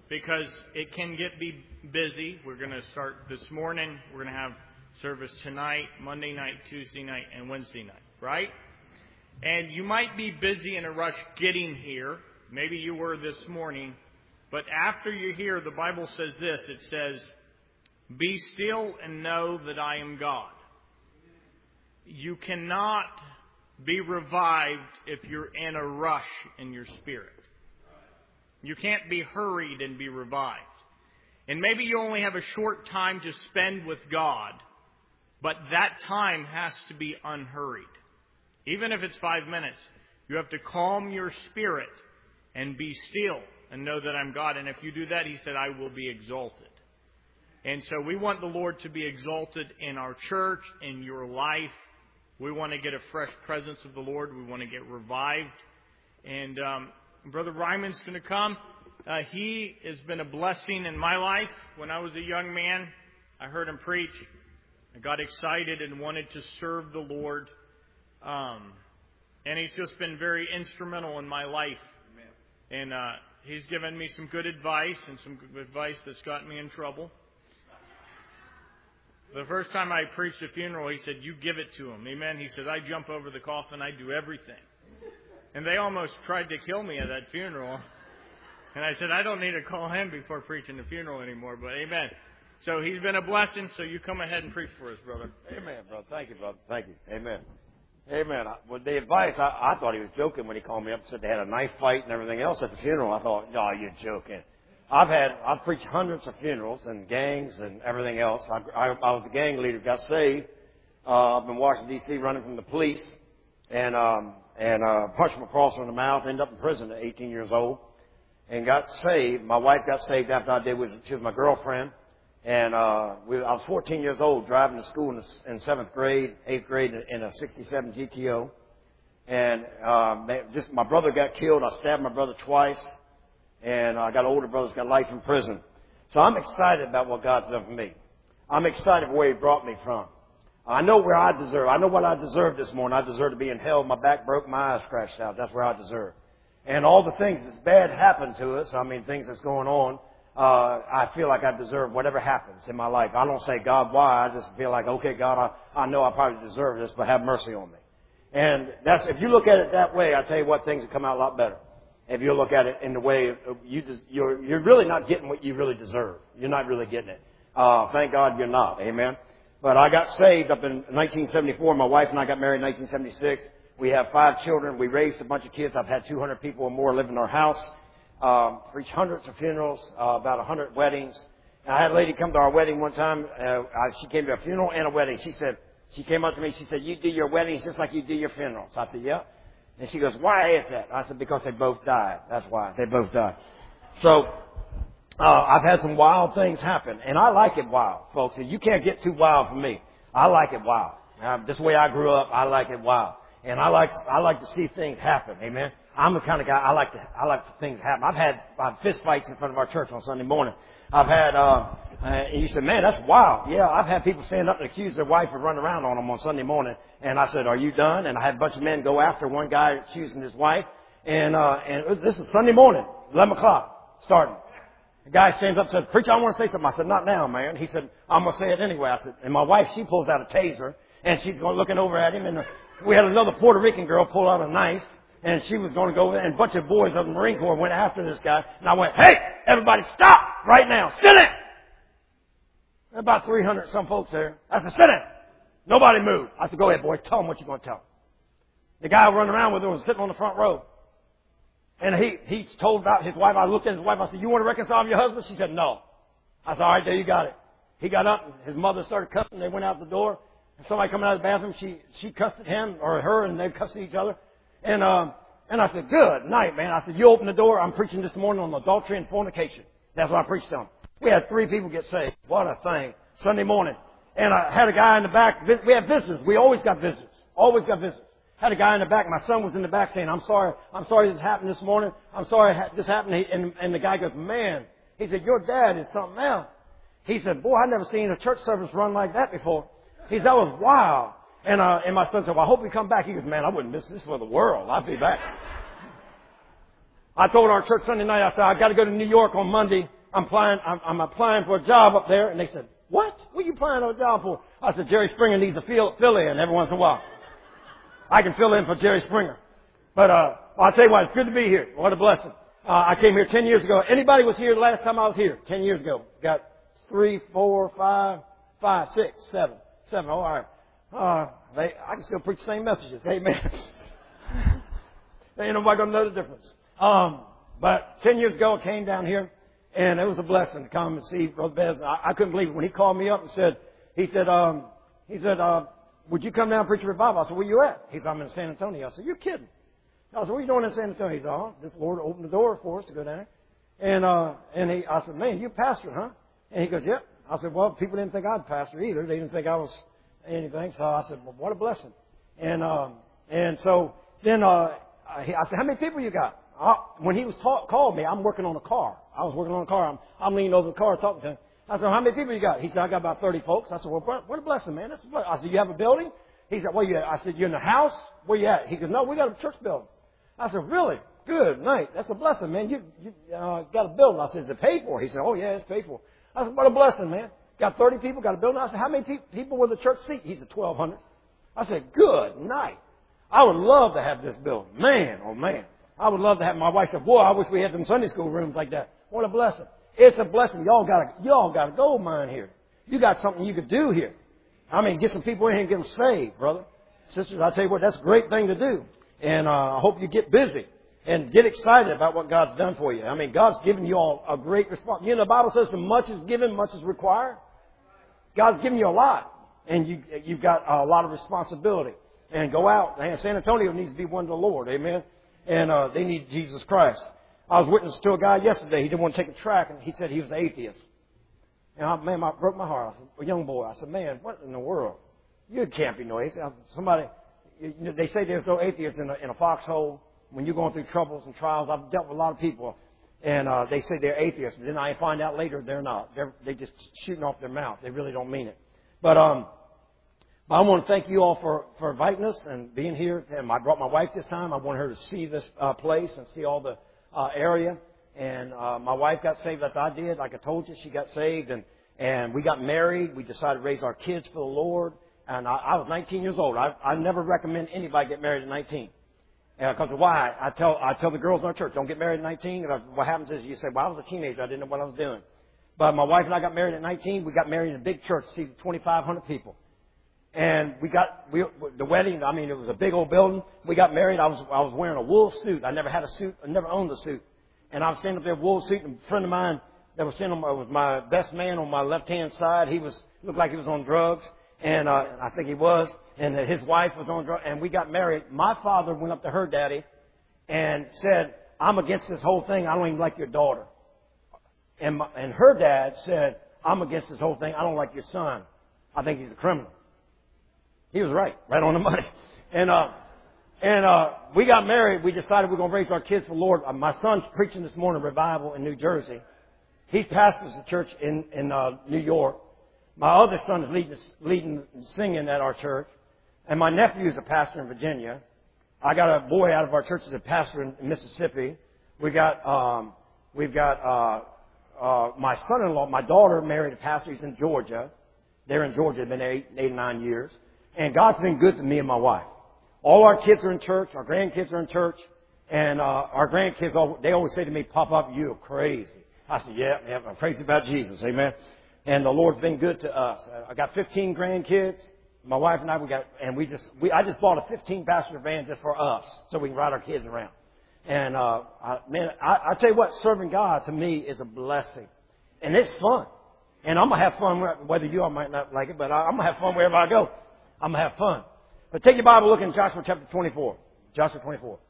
because it can be busy. We're going to start this morning. We're going to have service tonight, Monday night, Tuesday night, and Wednesday night, right? And you might be busy in a rush getting here. Maybe you were this morning. But after you're here, the Bible says this. It says, "Be still and know that I am God." You cannot be revived if you're in a rush in your spirit. You can't be hurried and be revived. And maybe you only have a short time to spend with God, but that time has to be unhurried. Even if it's 5 minutes, you have to calm your spirit and be still and know that I'm God. And if you do that, He said, I will be exalted. And so we want the Lord to be exalted in our church, in your life. We want to get a fresh presence of the Lord. We want to get revived. And Brother Ryman's going to come. He has been a blessing in my life. When I was a young man, I heard him preach. I got excited and wanted to serve the Lord. And he's just been very instrumental in my life. And he's given me some good advice and some good advice that's gotten me in trouble. The first time I preached a funeral, he said, "You give it to him." Amen. He said, "I jump over the coffin. I do everything." And they almost tried to kill me at that funeral. And I said, I don't need to call him before preaching the funeral anymore. But amen. So he's been a blessing. So you come ahead and preach for us, brother. Amen, brother. Thank you, brother. Thank you. Amen. Amen. With the advice, I thought he was joking when he called me up and said they had a knife fight and everything else at the funeral. I thought, no, you're joking. I've preached hundreds of funerals and gangs and everything else. I was a gang leader, got saved up in Washington, D.C., running from the police, and punched my crosser in the mouth, ended up in prison at 18 years old, and got saved. My wife got saved after I did. She was my girlfriend, and I was 14 years old, driving to school in 7th grade, 8th grade in a 67 GTO, and my brother got killed. I stabbed my brother twice. And I got older brothers, got life in prison. So I'm excited about what God's done for me. I'm excited where He brought me from. I know where I deserve. I know what I deserve this morning. I deserve to be in hell. My back broke, my eyes scratched out. That's where I deserve. And all the things that's bad happened to us, things that's going on, I feel like I deserve whatever happens in my life. I don't say, God, why? I just feel like, okay, God, I know I probably deserve this, but have mercy on me. And if you look at it that way, I tell you what, things will come out a lot better. If you look at it in the way you're really not getting what you really deserve. You're not really getting it. Thank God you're not. Amen. But I got saved up in 1974. My wife and I got married in 1976. We have 5 children. We raised a bunch of kids. I've had 200 people or more live in our house. Preached hundreds of funerals, about 100 weddings. And I had a lady come to our wedding one time. She came to a funeral and a wedding. She came up to me. She said, "You do your weddings just like you do your funerals." I said, "Yeah." And she goes, "Why is that?" I said, "Because they both died. That's why. They both died." So, I've had some wild things happen. And I like it wild, folks. You can't get too wild for me. I like it wild. This way I grew up, I like it wild. And I like to see things happen. Amen. I'm the kind of guy, I like for things to happen. I've had fist fights in front of our church on Sunday morning. I've had, and you said, "Man, that's wild." Yeah, I've had people stand up and accuse their wife of running around on them on Sunday morning. And I said, "Are you done?" And I had a bunch of men go after one guy accusing his wife. And this is Sunday morning, 11 o'clock, starting. The guy stands up and says, "Preacher, I want to say something." I said, "Not now, man." He said, "I'm going to say it anyway." I said, and my wife, she pulls out a taser and she's looking over at him. And we had another Puerto Rican girl pull out a knife. And she was going to go, and a bunch of boys of the Marine Corps went after this guy. And I went, "Hey, everybody stop right now. Sit down." About 300 some folks there. I said, "Sit down." Nobody moved. I said, "Go ahead, boy. Tell them what you're going to tell them." The guy running around with her was sitting on the front row. And he told about his wife. I looked at his wife. I said, "You want to reconcile with your husband?" She said, "No." I said, "All right, there you got it." He got up, and his mother started cussing. They went out the door. And somebody coming out of the bathroom, she cussed at him or her, and they cussed at each other. And I said, "Good night, man." I said, "You open the door. I'm preaching this morning on adultery and fornication." That's what I preached on. We had 3 people get saved. What a thing. Sunday morning. And I had a guy in the back. We have visitors. We always got visitors. Always got visitors. Had a guy in the back. My son was in the back saying, I'm sorry this happened this morning. I'm sorry this happened." And the guy goes, "Man," he said, "your dad is something else." He said, "Boy, I've never seen a church service run like that before." He said, "That was wild." And my son said, "Well, I hope you come back." He goes, "Man, I wouldn't miss this for the world. I'll be back." I told our church Sunday night, I said, "I got to go to New York on Monday I'm applying for a job up there. And they said, what? What are you applying for a job for? I said, Jerry Springer needs a fill in every once in a while. I can fill in for Jerry Springer. But, I'll tell you what, it's good to be here. What a blessing. I came here 10 years ago. Anybody was here the last time I was here? 10 years ago. Got 3, 4, 5, 6, 7. Oh, all right. I can still preach the same messages. Amen. Ain't nobody gonna know the difference. But 10 years ago, I came down here, and it was a blessing to come and see Brother Bez. I couldn't believe it when he called me up and said, would you come down and preach a revival? I said, where you at? He said, I'm in San Antonio. I said, you're kidding. I said, what are you doing in San Antonio? He said, this Lord opened the door for us to go down there. I said, man, you pastor, huh? And he goes, yep. I said, well, people didn't think I'd pastor either. They didn't think I was anything. So I said, well, what a blessing. And so then, I said, how many people you got? When he was called me, I'm working on a car. I was working on a car. I'm leaning over the car talking to him. I said, how many people you got? He said, I got about 30 folks. I said, well, what a blessing, man. I said, you have a building? He said, where you at? I said, you in the house? Where you at? He goes, no, we got a church building. I said, really? Good night. That's a blessing, man. You got a building. I said, is it paid for? He said, oh, yeah, it's paid for. I said, what a blessing, man. Got 30 people, got a building. I said, how many people will the church seat? He said, 1,200. I said, good night. I would love to have this building. Man, oh, man. I would love to have, my wife said, boy, I wish we had them Sunday school rooms like that. What a blessing. It's a blessing. Y'all got a gold mine here. You got something you could do here. I mean, get some people in here and get them saved, brother. Sisters, I tell you what, that's a great thing to do. And I hope you get busy and get excited about what God's done for you. I mean, God's given you all a great response. You know, the Bible says, so much is given, much is required. God's given you a lot, and you've got a lot of responsibility. And go out. And San Antonio needs to be one to the Lord. Amen. And they need Jesus Christ. I was witness to a guy yesterday. He didn't want to take a track, and he said he was an atheist. And I broke my heart. A young boy. I said, man, what in the world? You can't be no atheist. They say there's no atheist in a foxhole. When you're going through troubles and trials, I've dealt with a lot of people, and they say they're atheists. But then I find out later they're not. They're just shooting off their mouth. They really don't mean it. But I want to thank you all for inviting us and being here. And I brought my wife this time. I want her to see this place and see all the area. And my wife got saved like I did. Like I told you, she got saved. And we got married. We decided to raise our kids for the Lord. And I was 19 years old. I never recommend anybody get married at 19. Because why? I tell the girls in our church, don't get married at 19. What happens is you say, well, I was a teenager. I didn't know what I was doing. But my wife and I got married at 19. We got married in a big church, see 2,500 people. And the wedding, I mean, it was a big old building. We got married. I was wearing a wool suit. I never had a suit. I never owned a suit. And I was standing up there, wool suit, and a friend of mine that was sitting was my best man on my left-hand side. Looked like he was on drugs. And I think he was. And his wife was on drugs. And we got married. My father went up to her daddy and said, I'm against this whole thing. I don't even like your daughter. And her dad said, I'm against this whole thing. I don't like your son. I think he's a criminal. He was right on the money. And we got married. We decided we're going to raise our kids for the Lord. My son's preaching this morning revival in New Jersey. He pastors the church in New York. My other son is leading singing at our church. And my nephew is a pastor in Virginia. I got a boy out of our church that's a pastor in Mississippi. We've got my son-in-law, my daughter married a pastor. He's in Georgia. They're in Georgia. They've been 8 or 9 years. And God's been good to me and my wife. All our kids are in church. Our grandkids are in church. And our grandkids, they always say to me, Papa, you're crazy. I said, yeah, I'm crazy about Jesus. Amen. And the Lord's been good to us. I got 15 grandkids. My wife and I, I just bought a 15-passenger van just for us so we can ride our kids around. And, I tell you what, serving God to me is a blessing. And it's fun. And I'm going to have fun, whether you all might not like it, but I'm going to have fun wherever I go. I'm going to have fun. But take your Bible, look in Joshua chapter 24. Joshua 24.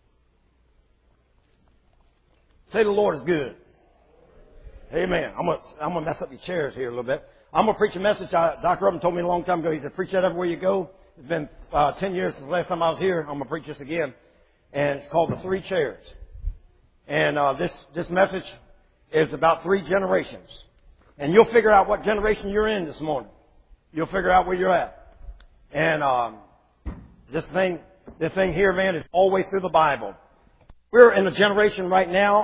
Say the Lord is good. Amen. I'm going to mess up your chairs here a little bit. I'm going to preach a message. Dr. Robin told me a long time ago, he said, preach that everywhere you go. It's been 10 years since the last time I was here. I'm going to preach this again. And it's called The Three Chairs. And this message is about 3 generations. And you'll figure out what generation you're in this morning. You'll figure out where you're at. And this thing here, man, is all the way through the Bible. We're in a generation right now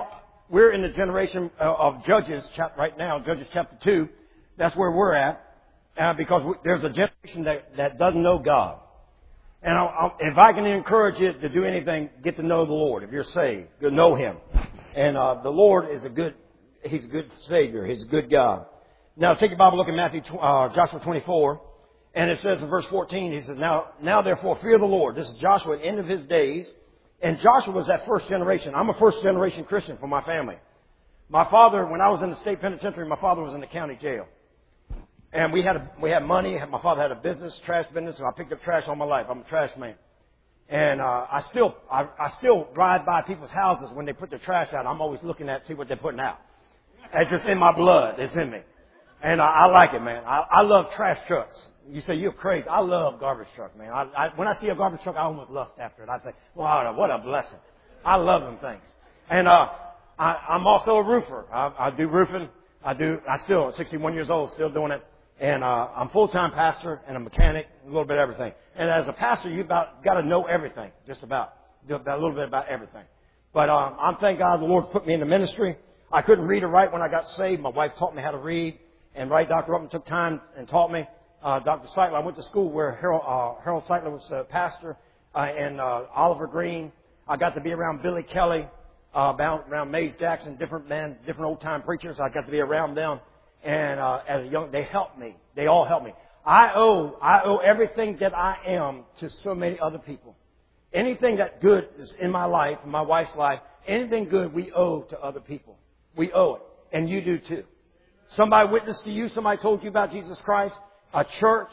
we're in the generation of Judges right now, Judges chapter 2. That's where we're at, because there's a generation that doesn't know God. And if I can encourage you to do anything, get to know the Lord. If you're saved, know Him. And the Lord is He's a good Savior. He's a good God. Now take your Bible, look at Joshua 24. And it says in verse 14, he says, Now therefore fear the Lord. This is Joshua at the end of his days. And Joshua was that first generation. I'm a first generation Christian for my family. My father, when I was in the state penitentiary, my father was in the county jail. And we had money. My father had a business, trash business, and I picked up trash all my life. I'm a trash man. And I still ride by people's houses when they put their trash out. I'm always looking at see what they're putting out. It's just in my blood. It's in me. And I like it, man. I love trash trucks. You say, you're crazy. I love garbage trucks, man. When I see a garbage truck, I almost lust after it. I think, wow, what a blessing. I love them things. And I'm also a roofer. I do roofing. I still, at 61 years old, still doing it. And I'm full-time pastor and a mechanic, a little bit of everything. And as a pastor, you've got to know everything, just about. A little bit about everything. But I'm thank God the Lord put me in the ministry. I couldn't read or write when I got saved. My wife taught me how to read and write. Dr. Upton took time and taught me. Dr. Seitler, I went to school where Harold Seitler was a pastor, and Oliver Green. I got to be around Billy Kelly, around Mays Jackson, different old-time preachers. I got to be around them. And as a young, they helped me. They all helped me. I owe everything that I am to so many other people. Anything that good is in my life, in my wife's life, anything good we owe to other people. We owe it. And you do too. Somebody witnessed to you, somebody told you about Jesus Christ. A church,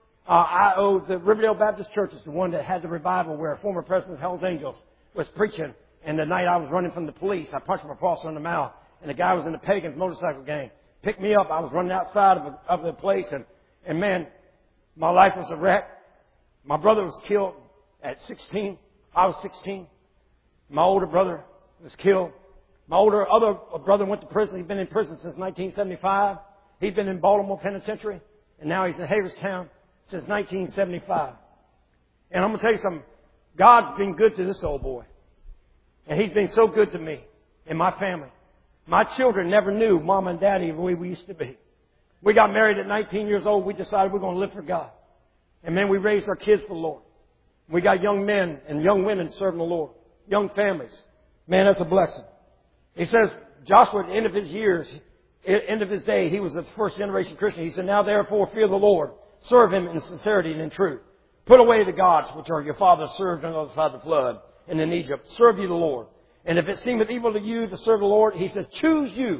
I owe the Riverdale Baptist Church is the one that had the revival where a former president of Hell's Angels was preaching. And the night I was running from the police, I punched him across in the mouth. And the guy was in the Pagans motorcycle gang. Picked me up. I was running outside of the place. And man, my life was a wreck. My brother was killed at 16. I was 16. My older brother was killed. My other brother went to prison. He's been in prison since 1975. He's been in Baltimore Penitentiary. And now he's in Hagerstown since 1975. And I'm going to tell you something. God's been good to this old boy. And He's been so good to me and my family. My children never knew Mom and Daddy the way we used to be. We got married at 19 years old. We decided we're going to live for God. And then we raised our kids for the Lord. We got young men and young women serving the Lord. Young families. Man, that's a blessing. He says, Joshua, at the end of his years, end of his day, he was a first generation Christian. He said, now therefore fear the Lord. Serve Him in sincerity and in truth. Put away the gods which are your fathers served on the other side of the flood and in Egypt. Serve ye the Lord. And if it seemeth evil to you to serve the Lord, He says, choose you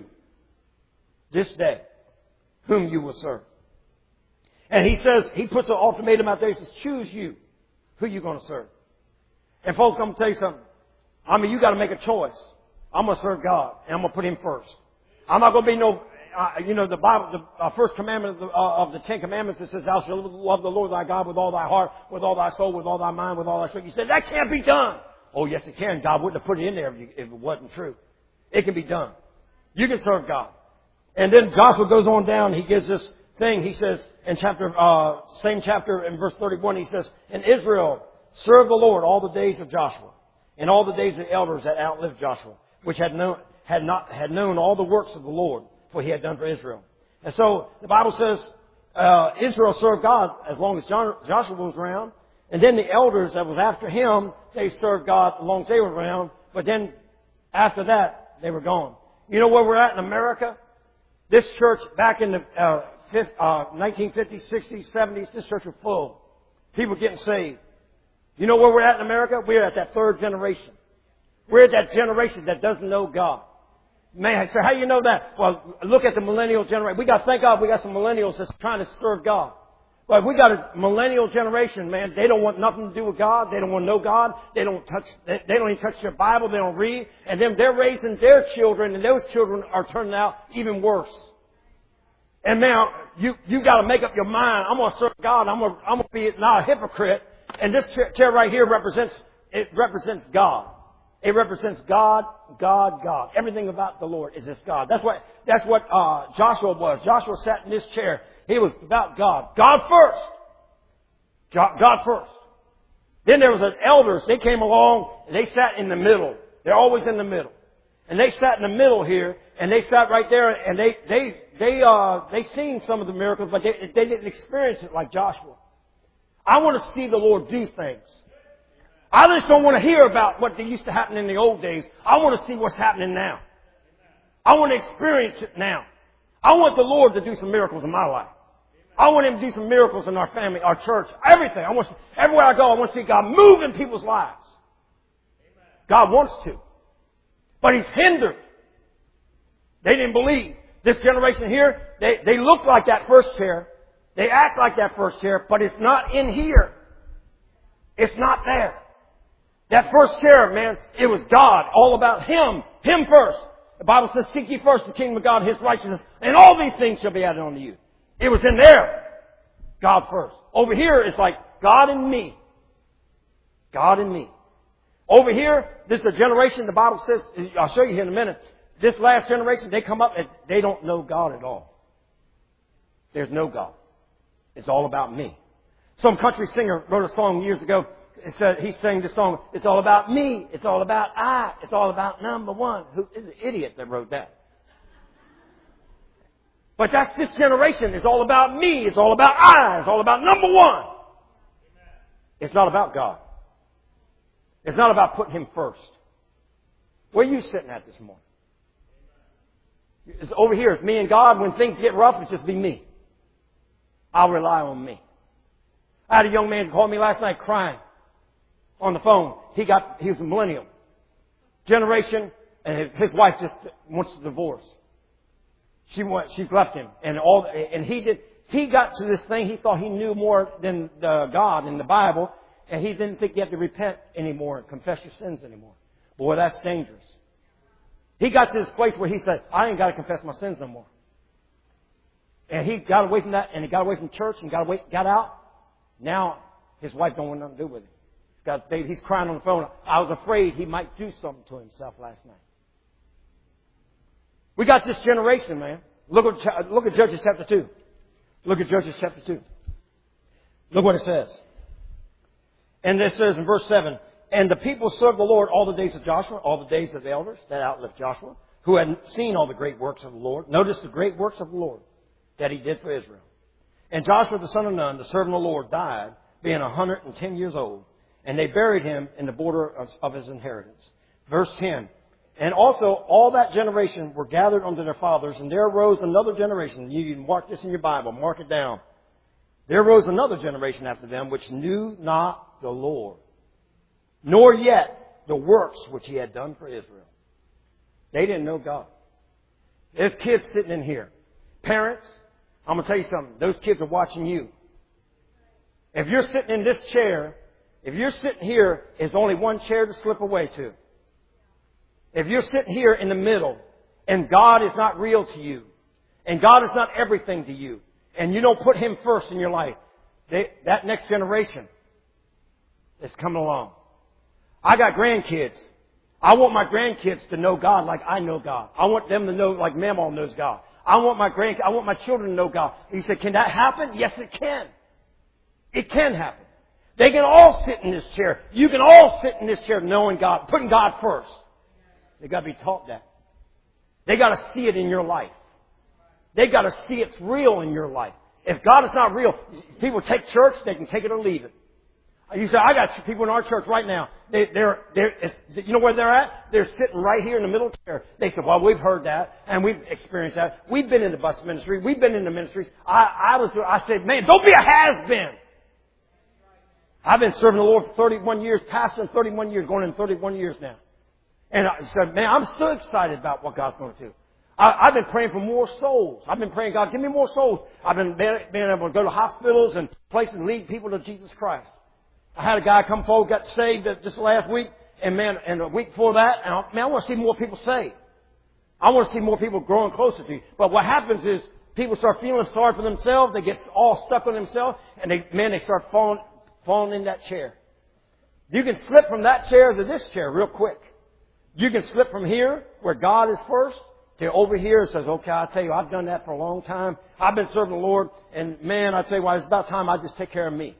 this day whom you will serve. And He says, He puts an ultimatum out there. He says, choose you who you're going to serve. And folks, I'm going to tell you something. I mean, you got to make a choice. I'm going to serve God and I'm going to put Him first. I'm not going to be the Bible, the first commandment of the Ten Commandments that says, thou shalt love the Lord thy God with all thy heart, with all thy soul, with all thy mind, with all thy strength. You said, that can't be done. Oh, yes, it can. God wouldn't have put it in there if it wasn't true. It can be done. You can serve God. And then Joshua goes on down. He gives this thing. He says in same chapter in verse 31, he says, and Israel served the Lord all the days of Joshua and all the days of the elders that outlived Joshua, which had known all the works of the Lord, for He had done for Israel. And so the Bible says Israel served God as long as Joshua was around. And then the elders that was after him, they served God as long as they were around. But then after that, they were gone. You know where we're at in America? This church back in the 1950s, 60s, 70s, this church was full. People getting saved. You know where we're at in America? We're at that third generation. We're at that generation that doesn't know God. Man, so how do you know that? Well, look at the millennial generation. Thank God we got some millennials that's trying to serve God. But we got a millennial generation, man. They don't want nothing to do with God. They don't want to know God. They don't even touch their Bible. They don't read. And then they're raising their children, and those children are turning out even worse. And now you got to make up your mind. I'm going to serve God. I'm going to be not a hypocrite. And this chair right here represents God. It represents God, God, God. Everything about the Lord is this God. That's what Joshua was. Joshua sat in this chair. He was about God. God first. God first. Then there was an elders. They came along and they sat in the middle. They're always in the middle. And they sat in the middle here, and they sat right there, and they seen some of the miracles, but they didn't experience it like Joshua. I want to see the Lord do things. I just don't want to hear about what used to happen in the old days. I want to see what's happening now. I want to experience it now. I want the Lord to do some miracles in my life. I want Him to do some miracles in our family, our church, everything. Everywhere I go, I want to see God move in people's lives. God wants to. But He's hindered. They didn't believe. This generation here, they look like that first chair. They act like that first chair, but it's not in here. It's not there. That first chair, man, it was God, all about Him. Him first. The Bible says, seek ye first the kingdom of God and His righteousness, and all these things shall be added unto you. It was in there. God first. Over here, it's like God and me. God and me. Over here, this is a generation, the Bible says, I'll show you here in a minute, this last generation, they come up and they don't know God at all. There's no God. It's all about me. Some country singer wrote a song years ago. It said, he sang this song, it's all about me, it's all about I, it's all about number one. Who is an idiot that wrote that? But that's this generation. It's all about me, it's all about I, it's all about number one. It's not about God. It's not about putting Him first. Where are you sitting at this morning? It's over here. It's me and God. When things get rough, it's just be me. I'll rely on me. I had a young man call me last night crying on the phone. He was a millennial generation, and his wife just wants to divorce. She's left him, and he got to this thing. He thought he knew more than God in the Bible, and he didn't think you had to repent anymore and confess your sins anymore. Boy, that's dangerous. He got to this place where he said, I ain't got to confess my sins no more. And he got away from that, and he got away from church, and got out. Now, his wife don't want nothing to do with him. He's crying on the phone. I was afraid he might do something to himself last night. We got this generation, man. Look at Judges chapter 2. Look at Judges chapter 2. Look what it says. And it says in verse 7, and the people served the Lord all the days of Joshua, all the days of the elders that outlived Joshua, who had seen all the great works of the Lord. Notice the great works of the Lord that He did for Israel. And Joshua the son of Nun, the servant of the Lord, died, being 110 years old. And they buried him in the border of his inheritance. Verse 10. And also all that generation were gathered unto their fathers, and there arose another generation. You can mark this in your Bible, mark it down. There arose another generation after them, which knew not the Lord, nor yet the works which He had done for Israel. They didn't know God. There's kids sitting in here. Parents, I'm going to tell you something. Those kids are watching you. If you're sitting in this chair, if you're sitting here, there's only one chair to slip away to. If you're sitting here in the middle, and God is not real to you, and God is not everything to you, and you don't put Him first in your life, that next generation is coming along. I got grandkids. I want my grandkids to know God like I know God. I want them to know like Mamaw knows God. I want my children to know God. He said, can that happen? Yes, it can. It can happen. They can all sit in this chair. You can all sit in this chair knowing God, putting God first. They got to be taught that. They got to see it in your life. They got to see it's real in your life. If God is not real, people take church, they can take it or leave it. You say, I got people in our church right now. You know where they're at? They're sitting right here in the middle chair. They said, well, we've heard that and we've experienced that. We've been in the bus ministry. We've been in the ministries. I said, man, don't be a has-been. I've been serving the Lord for 31 years, pastoring 31 years, going in 31 years now. And I said, man, I'm so excited about what God's going to do. I've been praying for more souls. I've been praying, God, give me more souls. I've been able to go to hospitals and places and lead people to Jesus Christ. I had a guy come forward, got saved just last week, and a week before that, and I want to see more people saved. I want to see more people growing closer to you. But what happens is people start feeling sorry for themselves. They get all stuck on themselves, and they start falling in that chair. You can slip from that chair to this chair real quick. You can slip from here, where God is first, to over here and says, okay, I'll tell you, I've done that for a long time. I've been serving the Lord, and man, I tell you what, it's about time I just take care of me.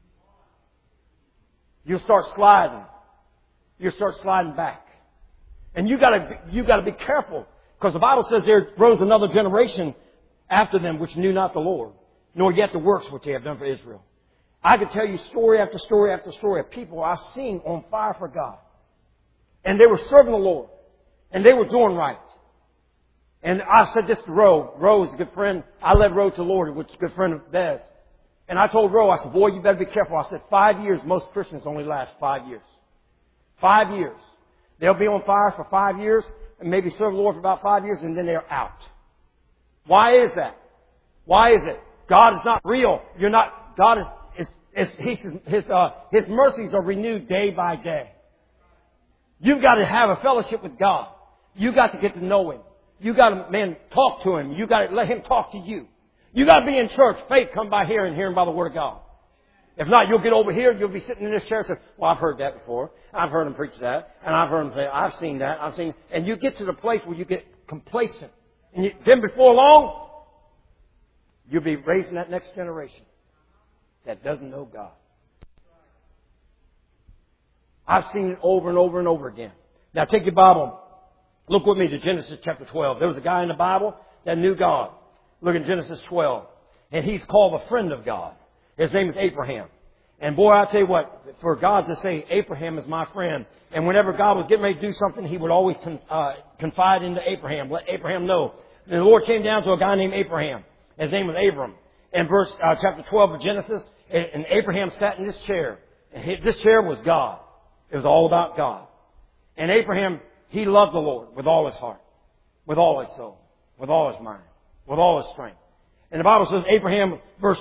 You'll start sliding. You'll start sliding back. And you gotta be careful. Because the Bible says there rose another generation after them which knew not the Lord, nor yet the works which they have done for Israel. I could tell you story after story after story of people I've seen on fire for God. And they were serving the Lord. And they were doing right. And I said this to Roe. Roe is a good friend. I led Roe to the Lord, which is a good friend of Bez. And I told Roe, I said, boy, you better be careful. I said, 5 years, most Christians only last 5 years. 5 years. They'll be on fire for 5 years and maybe serve the Lord for about 5 years and then they're out. Why is that? Why is it? God is not real. You're not, God is His mercies are renewed day by day. You've got to have a fellowship with God. You've got to get to know Him. You've got to, man, talk to Him. You've got to let Him talk to you. You've got to be in church. Faith come by hearing, hearing by the Word of God. If not, you'll get over here, you'll be sitting in this chair and say, well, I've heard that before. I've heard him preach that. And I've heard him say, I've seen that. I've seen, and you get to the place where you get complacent. And then before long, you'll be raising that next generation that doesn't know God. I've seen it over and over and over again. Now take your Bible. Look with me to Genesis chapter 12. There was a guy in the Bible that knew God. Look at Genesis 12. And he's called a friend of God. His name is Abraham. And boy, I tell you what, for God to say, Abraham is my friend. And whenever God was getting ready to do something, He would always confide into Abraham. Let Abraham know. And the Lord came down to a guy named Abraham. His name was Abram. In chapter 12 of Genesis, and Abraham sat in this chair. And this chair was God. It was all about God. And Abraham, he loved the Lord with all his heart, with all his soul, with all his mind, with all his strength. And the Bible says, Abraham, verse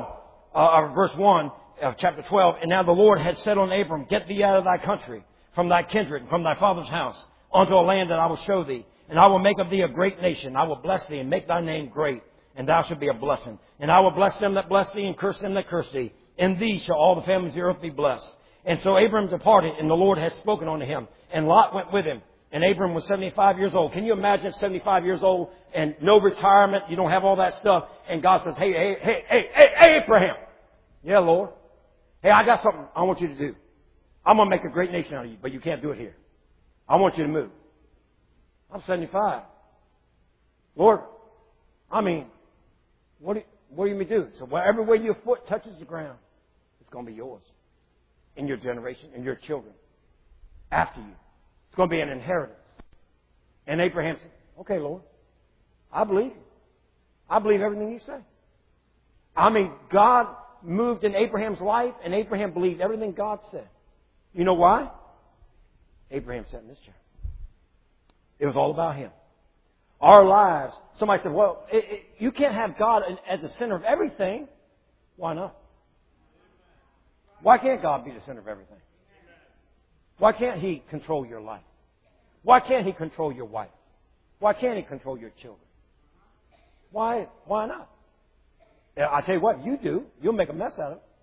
1 of chapter 12, and now the Lord had said unto Abram, get thee out of thy country, from thy kindred, from thy father's house, unto a land that I will show thee. And I will make of thee a great nation. I will bless thee and make thy name great, and thou shalt be a blessing. And I will bless them that bless thee, and curse them that curse thee. In thee shall all the families of the earth be blessed. And so Abram departed, and the Lord had spoken unto him. And Lot went with him. And Abram was 75 years old. Can you imagine 75 years old and no retirement? You don't have all that stuff. And God says, hey, Abraham. Yeah, Lord. Hey, I got something I want you to do. I'm going to make a great nation out of you, but you can't do it here. I want you to move. I'm 75. Lord, I mean, what do you mean do? So wherever way your foot touches the ground, it's going to be yours. In your generation, in your children. After you. It's going to be an inheritance. And Abraham said, okay, Lord, I believe you. I believe everything you say. I mean, God moved in Abraham's life, and Abraham believed everything God said. You know why? Abraham sat in this chair. It was all about him. Our lives, somebody said, well, you can't have God as the center of everything. Why not? Why can't God be the center of everything? Why can't He control your life? Why can't He control your wife? Why can't He control your children? Why not? I tell you what, you do. You'll make a mess out of it.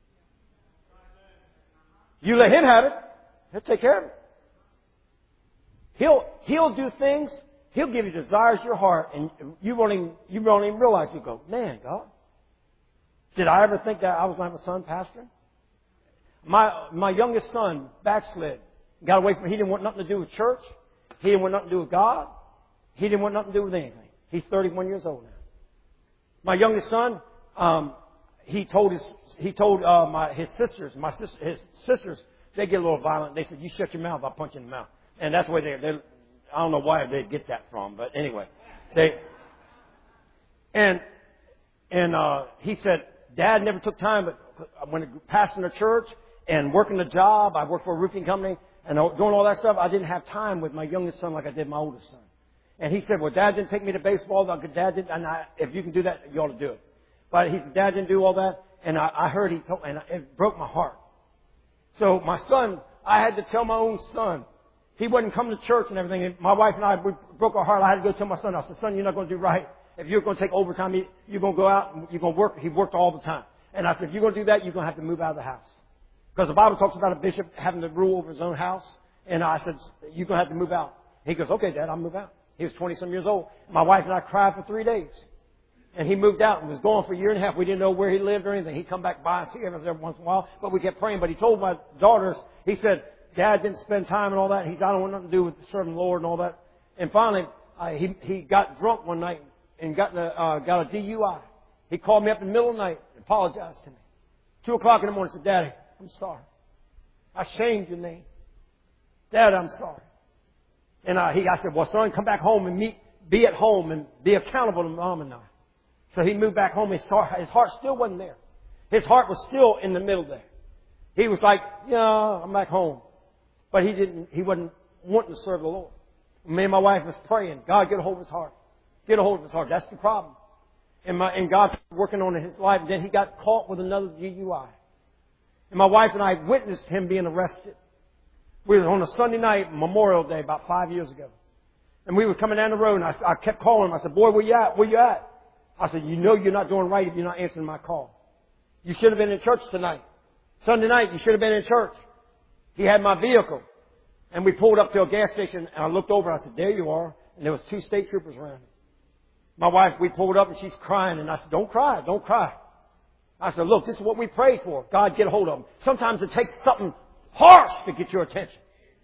You let Him have it. He'll take care of it. He'll do things. He'll give you desires of your heart, and you won't even realize. You go, man, God, did I ever think that I was going to have a son pastoring? My youngest son backslid. Got away from, he didn't want nothing to do with church. He didn't want nothing to do with God. He didn't want nothing to do with anything. He's 31 years old now. My youngest son, he told his sisters, his sisters, they get a little violent. They said, you shut your mouth, I'll punch you in the mouth. And that's the way they I don't know why they get that from, but anyway. He said, Dad never took time, but when pastoring a church and working a job, I worked for a roofing company, and doing all that stuff, I didn't have time with my youngest son like I did my oldest son. And he said, well, Dad didn't take me to baseball. Dad didn't, if you can do that, you ought to do it. But he said, Dad didn't do all that. And I heard he told, and it broke my heart. So my son, I had to tell my own son. He wasn't coming to church and everything. And my wife and I, we broke our heart. I had to go tell my son, I said, son, you're not going to do right. If you're going to take overtime, you're going to go out and you're going to work. He worked all the time. And I said, if you're going to do that, you're going to have to move out of the house. Because the Bible talks about a bishop having to rule over his own house. And I said, you're going to have to move out. He goes, okay, Dad, I'll move out. He was 20-some years old. My wife and I cried for 3 days. And he moved out and was gone for a year and a half. We didn't know where he lived or anything. He'd come back by and see us every once in a while, but we kept praying. But he told my daughters, he said, Dad didn't spend time and all that. I don't want nothing to do with serving the Lord and all that. And finally, he got drunk one night and got a DUI. He called me up in the middle of the night and apologized to me. 2 o'clock in the morning, said, Daddy, I'm sorry. I shamed your name. Dad, I'm sorry. And I said, well, son, come back home and be at home and be accountable to Mom and I. So he moved back home. His heart still wasn't there. His heart was still in the middle there. He was like, yeah, I'm back home. But he wasn't wanting to serve the Lord. Me and my wife was praying, God, get a hold of his heart. Get a hold of his heart. That's the problem. And God's working on his life. And then he got caught with another DUI. And my wife and I witnessed him being arrested. We were on a Sunday night, Memorial Day, about 5 years ago. And we were coming down the road, and I kept calling him. I said, boy, where you at? Where you at? I said, you know you're not doing right if you're not answering my call. You should have been in church tonight. Sunday night, you should have been in church. He had my vehicle. And we pulled up to a gas station, and I looked over. I said, there you are. And there was 2 state troopers around me. My wife, we pulled up, and she's crying. And I said, don't cry. Don't cry. I said, look, this is what we prayed for. God, get a hold of them. Sometimes it takes something harsh to get your attention.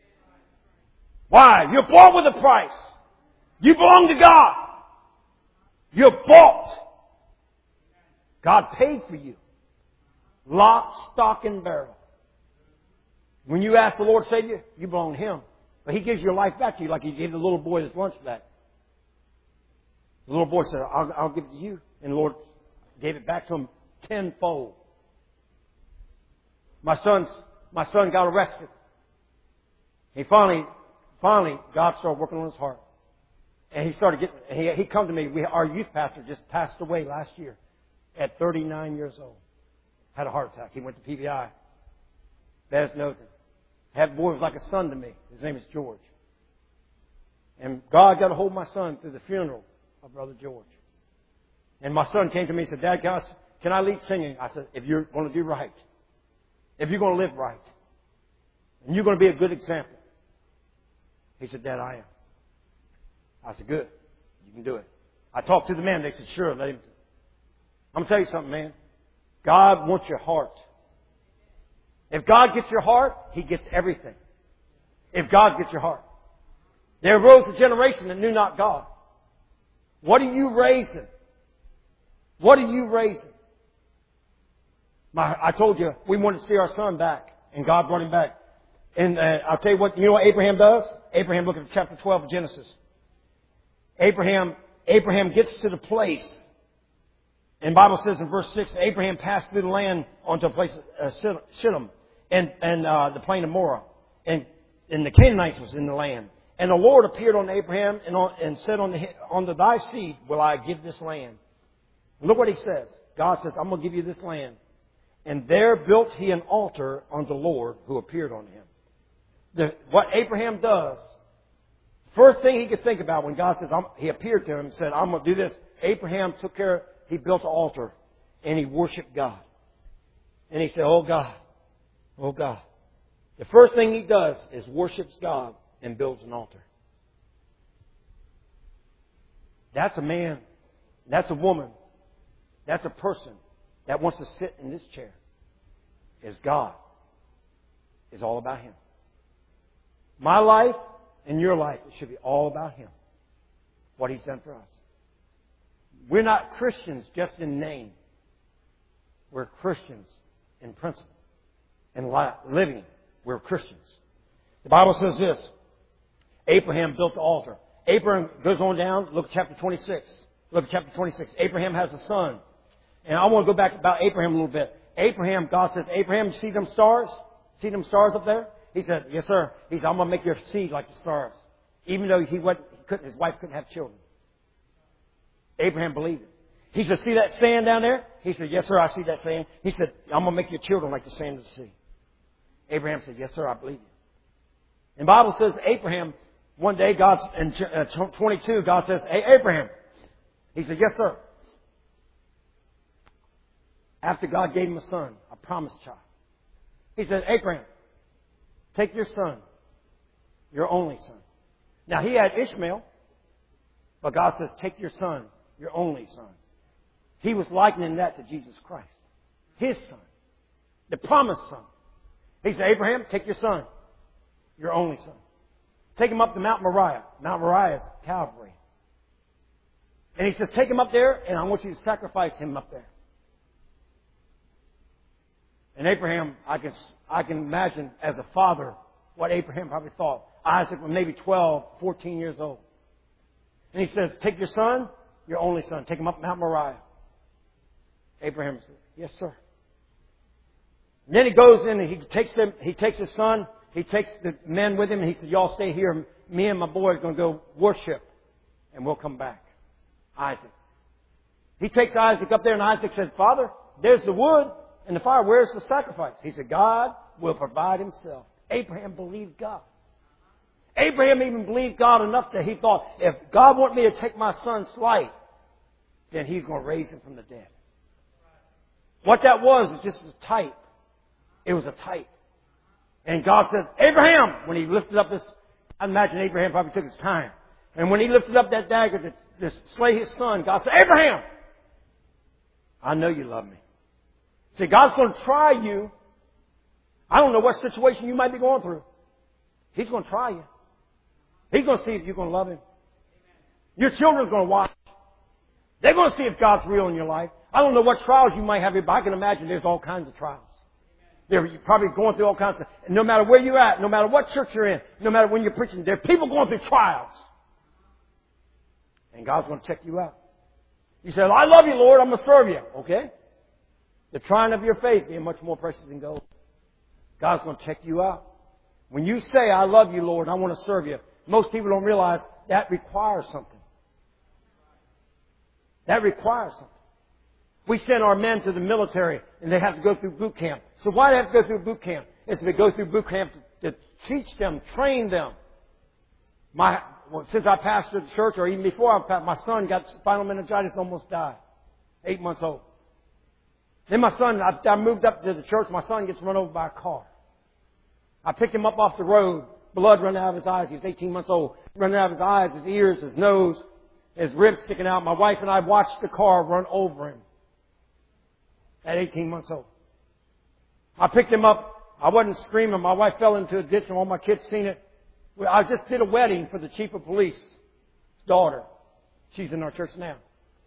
Why? You're bought with a price. You belong to God. You're bought. God paid for you. Lock, stock, and barrel. When you ask the Lord to save you, you belong to Him. But He gives your life back to you like He gave the little boy his lunch back. The little boy said, I'll give it to you. And the Lord gave it back to him tenfold. My son got arrested. He finally, God started working on his heart. And he come to me. Our youth pastor just passed away last year at 39 years old. Had a heart attack. He went to PVI. Bad as nothing. That boy was like a son to me. His name is George. And God got a hold of my son through the funeral of Brother George. And my son came to me and said, Dad, can I lead singing? I said, if you're going to do right, if you're going to live right, and you're going to be a good example. He said, Dad, I am. I said, good. You can do it. I talked to the men. They said, sure, let him. I'm going to tell you something, man. God wants your heart. If God gets your heart, He gets everything. If God gets your heart. There arose a generation that knew not God. What are you raising? What are you raising? I told you we wanted to see our son back, and God brought him back. And I'll tell you what, you know what Abraham does? Abraham, look at chapter 12 of Genesis. Abraham gets to the place, and the Bible says in verse 6, Abraham passed through the land onto a place, Shittim, and the plain of Morah. And the Canaanites was in the land. And the Lord appeared on Abraham and said, unto thy seed will I give this land. And look what He says. God says, I'm going to give you this land. And there built he an altar unto the Lord who appeared unto him. What Abraham does, first thing he could think about when God says, He appeared to him and said, I'm going to do this. Abraham he built an altar and he worshiped God. And he said, oh God. The first thing he does is worships God and builds an altar. That's a man. That's a woman. That's a person that wants to sit in this chair. Is God. Is all about Him. My life and your life, it should be all about Him. What He's done for us. We're not Christians just in name. We're Christians in principle. In living, we're Christians. The Bible says this. Abraham built the altar. Abraham goes on down. Look at chapter 26. Look at chapter 26. Abraham has a son. And I want to go back about Abraham a little bit. Abraham, God says, Abraham, see them stars? See them stars up there? He said, yes, sir. He said, I'm going to make your seed like the stars. Even though his wife couldn't have children. Abraham believed it. He said, see that sand down there? He said, yes, sir, I see that sand. He said, I'm going to make your children like the sand of the sea. Abraham said, yes, sir, I believe you. And the Bible says, Abraham, one day, in 22, God says, hey, Abraham. He said, yes, sir. After God gave him a son, a promised child. He said, Abraham, take your son, your only son. Now, he had Ishmael, but God says, take your son, your only son. He was likening that to Jesus Christ. His son. The promised son. He said, Abraham, take your son. your only son. Take him up to Mount Moriah. Mount Moriah is Calvary. And he says, take him up there, and I want you to sacrifice him up there. And Abraham, I can imagine as a father what Abraham probably thought. Isaac was maybe 12, 14 years old. And he says, take your son, your only son, take him up Mount Moriah. Abraham said, yes, sir. And then he goes in and he takes his son, he takes the men with him, and he says, y'all stay here. Me and my boy are going to go worship, and we'll come back. Isaac. He takes Isaac up there, and Isaac said, Father, there's the wood and the fire. Where's the sacrifice? He said, God will provide himself. Abraham believed God. Abraham even believed God enough that he thought, if God wants me to take my son's life, then he's going to raise him from the dead. What that was just a type. It was a type. And God said, Abraham, when he lifted up this, I imagine Abraham probably took his time. And when he lifted up that dagger to slay his son, God said, Abraham, I know you love me. See, God's going to try you. I don't know what situation you might be going through. He's going to try you. He's going to see if you're going to love him. Your children's going to watch. They're going to see if God's real in your life. I don't know what trials you might have, but I can imagine there's all kinds of trials. You're probably going through all kinds of, and no matter where you're at, no matter what church you're in, no matter when you're preaching, there are people going through trials. And God's going to check you out. You say, I love you, Lord. I'm going to serve you. Okay? The trying of your faith being much more precious than gold. God's going to check you out. When you say, I love you, Lord, I want to serve you, most people don't realize that requires something. That requires something. We send our men to the military and they have to go through boot camp. So why do they have to go through boot camp? It's to go through boot camp to teach them, train them. Since I pastored the church, or even before my son got spinal meningitis, almost died. 8 months old. Then my son, I moved up to the church, my son gets run over by a car. I picked him up off the road, blood running out of his eyes. He was 18 months old. Running out of his eyes, his ears, his nose, his ribs sticking out. My wife and I watched the car run over him at 18 months old. I picked him up. I wasn't screaming. My wife fell into a ditch and all my kids seen it. I just did a wedding for the chief of police's daughter. She's in our church now.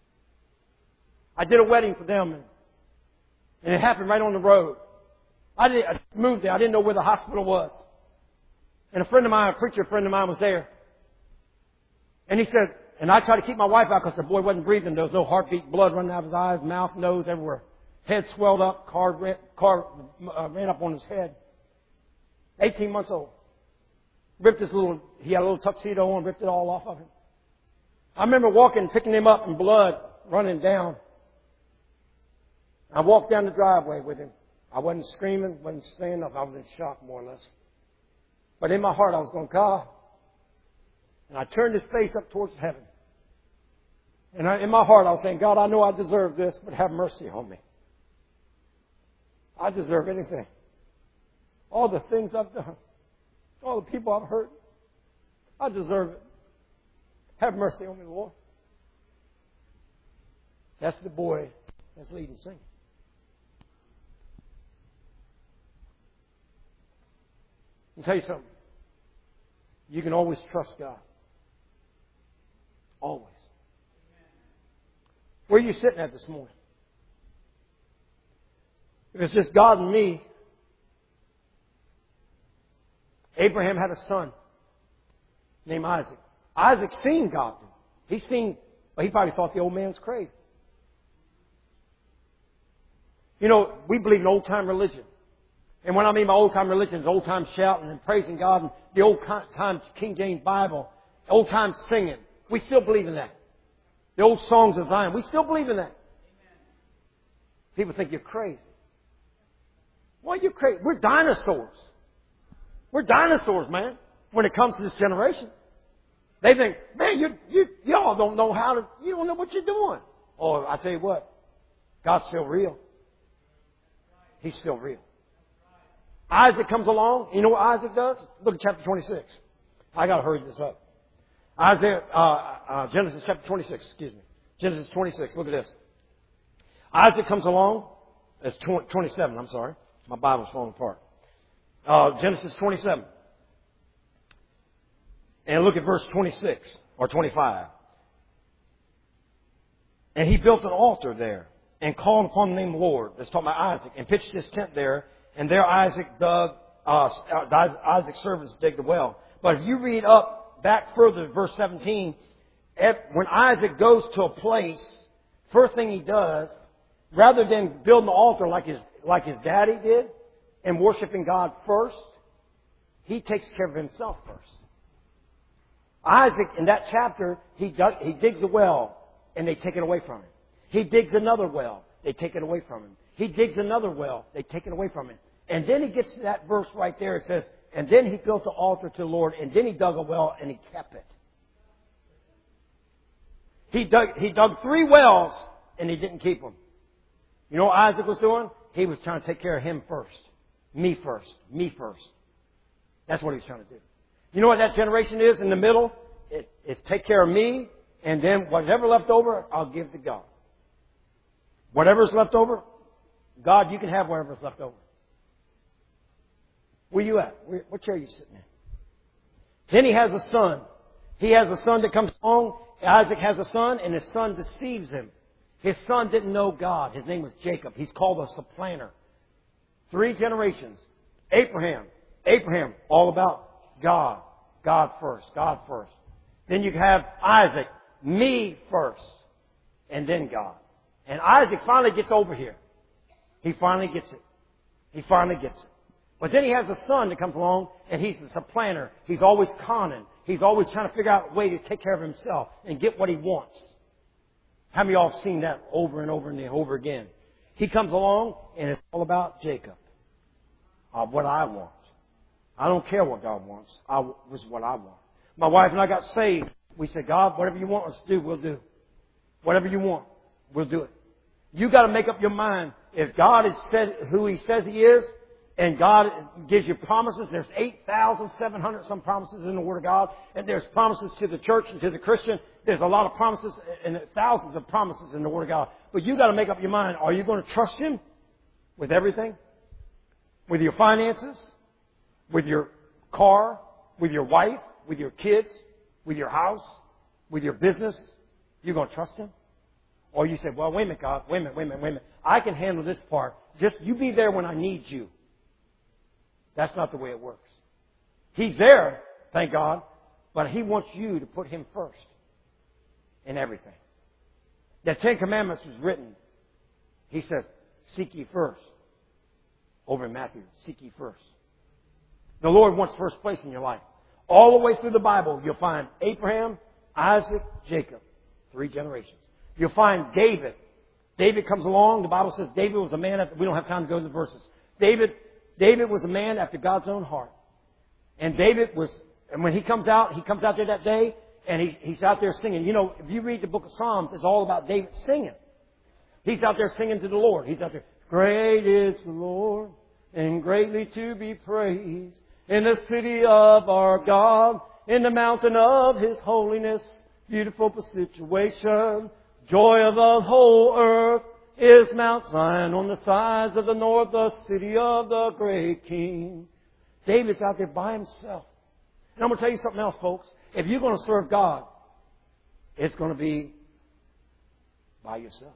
I did a wedding for them, and it happened right on the road. I moved there. I didn't know where the hospital was. And a preacher friend of mine was there. And he said, and I tried to keep my wife out because the boy wasn't breathing. There was no heartbeat, blood running out of his eyes, mouth, nose, everywhere. Head swelled up, car ran up on his head. 18 months old. He had a little tuxedo on, ripped it all off of him. I remember picking him up and blood running down. I walked down the driveway with him. I wasn't screaming, wasn't standing up. I was in shock, more or less. But in my heart, I was going, God. And I turned his face up towards heaven. And in my heart, I was saying, God, I know I deserve this, but have mercy on me. I deserve anything. All the things I've done. All the people I've hurt. I deserve it. Have mercy on me, Lord. That's the boy that's leading singing. I'll tell you something. You can always trust God. Always. Where are you sitting at this morning? If it's just God and me, Abraham had a son named Isaac. Isaac seen God. He probably thought the old man's crazy. You know, we believe in old-time religion. And when I mean by old-time religion, it's old-time shouting and praising God and the old-time King James Bible, old-time singing. We still believe in that. The old songs of Zion. We still believe in that. People think you're crazy. Why are you crazy? We're dinosaurs. We're dinosaurs, man, when it comes to this generation. They think, man, y'all don't know you don't know what you're doing. Oh, I tell you what, God's still real. He's still real. Isaac comes along. You know what Isaac does? Look at chapter 26. I got to hurry this up. Genesis chapter 26, excuse me. Genesis 26, look at this. Isaac comes along. It's 27, I'm sorry. My Bible's falling apart. Genesis 27. And look at verse 26 or 25. And he built an altar there and called upon the name of the Lord. That's talking about Isaac. And pitched his tent there. And there Isaac's servants digged a well. But if you read up back further, verse 17, when Isaac goes to a place, first thing he does, rather than building the altar like his daddy did and worshiping God first, he takes care of himself first. Isaac, in that chapter, he digs a well and they take it away from him. He digs another well, they take it away from him. He digs another well, they take it away from him. And then he gets to that verse right there. It says, and then he built an altar to the Lord, and then he dug a well and he kept it. He dug 3 wells and he didn't keep them. You know what Isaac was doing? He was trying to take care of him first. Me first. Me first. That's what he was trying to do. You know what that generation is in the middle? It's take care of me, and then whatever left over, I'll give to God. Whatever's left over, God, you can have whatever's left over. Where you at? What chair are you sitting in? Then he has a son. He has a son that comes along. Isaac has a son, and his son deceives him. His son didn't know God. His name was Jacob. He's called a supplanter. 3 generations. Abraham, all about God. God first. God first. Then you have Isaac, me first. And then God. And Isaac finally gets over here. He finally gets it. He finally gets it. But then he has a son that comes along, and he's the supplanter. He's always conning. He's always trying to figure out a way to take care of himself and get what he wants. How many of y'all have seen that over and over and over again? He comes along, and it's all about Jacob. What I want. I don't care what God wants. This is what I want. My wife and I got saved. We said, God, whatever you want us to do, we'll do. Whatever you want, we'll do it. You got to make up your mind. If God has said who He says He is, and God gives you promises. There's 8,700 some promises in the Word of God. And there's promises to the church and to the Christian. There's a lot of promises and thousands of promises in the Word of God. But you got to make up your mind. Are you going to trust Him with everything? With your finances? With your car? With your wife? With your kids? With your house? With your business? You going to trust Him? Or you say, well, wait a minute, God. Wait a minute. I can handle this part. Just you be there when I need you. That's not the way it works. He's there, thank God, but He wants you to put Him first in everything. The 10 Commandments was written. He says, seek ye first. Over in Matthew, seek ye first. The Lord wants first place in your life. All the way through the Bible, you'll find Abraham, Isaac, Jacob. 3 generations. You'll find David. David comes along. The Bible says David was a man we don't have time to go to the verses. David was a man after God's own heart. And when he comes out there that day, and he's out there singing. You know, if you read the book of Psalms, it's all about David singing. He's out there singing to the Lord. He's out there, great is the Lord, and greatly to be praised, in the city of our God, in the mountain of His holiness, beautiful situation, joy of the whole earth, is Mount Zion on the sides of the north, the city of the great King. David's out there by himself. And I'm going to tell you something else, folks. If you're going to serve God, it's going to be by yourself.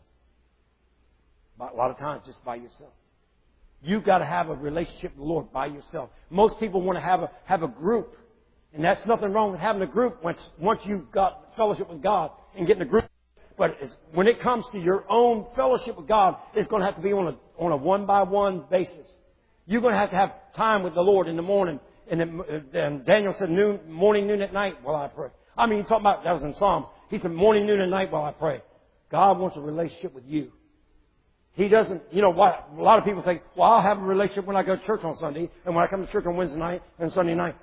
A lot of times, just by yourself. You've got to have a relationship with the Lord by yourself. Most people want to have a group. And that's nothing wrong with having a group once you've got fellowship with God and getting a group. But when it comes to your own fellowship with God, it's going to have to be on a one-by-one basis. You're going to have time with the Lord in the morning. And Daniel said morning, noon, at night while I pray. I mean, talking about, that was in Psalms. He said morning, noon, and night while I pray. God wants a relationship with you. He doesn't, a lot of people think, well, I'll have a relationship when I go to church on Sunday and when I come to church on Wednesday night and Sunday night.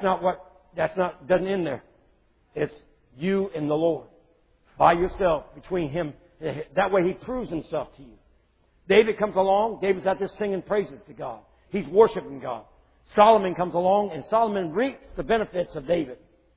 Doesn't end there. It's you and the Lord. By yourself, between Him. That way He proves Himself to you. David comes along. David's out there singing praises to God. He's worshiping God. Solomon comes along, and Solomon reaps the benefits of David.